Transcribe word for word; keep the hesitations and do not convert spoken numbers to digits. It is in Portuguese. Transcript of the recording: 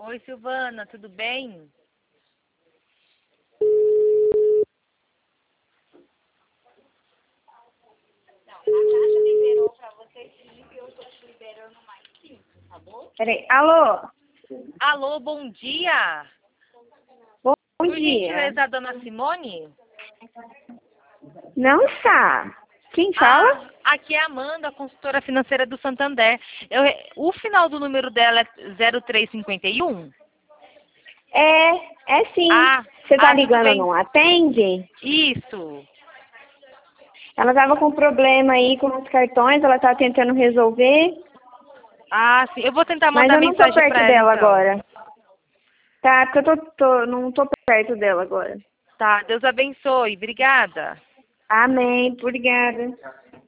Oi, Silvana, tudo bem? Não, a Natasha liberou pra você cinco e eu tô te liberando mais cinco, tá bom? Peraí, alô? Alô, bom dia. Bom Por dia. gentileza, a dona Simone? Não está. Quem fala? Ah, aqui é a Amanda, consultora financeira do Santander. Eu, o final do número dela é zero três cinquenta e um? É, é sim. Ah, Você tá ah, tudo ligando, bem. não atende? Isso. Ela tava com problema aí com os cartões, ela tá tentando resolver, Ah, sim. Eu vou tentar mas mandar eu não tô mensagem perto para ela, dela então. agora. Tá, porque eu tô, tô, não tô perto dela agora. Tá, Deus abençoe. Obrigada. Amém, obrigada.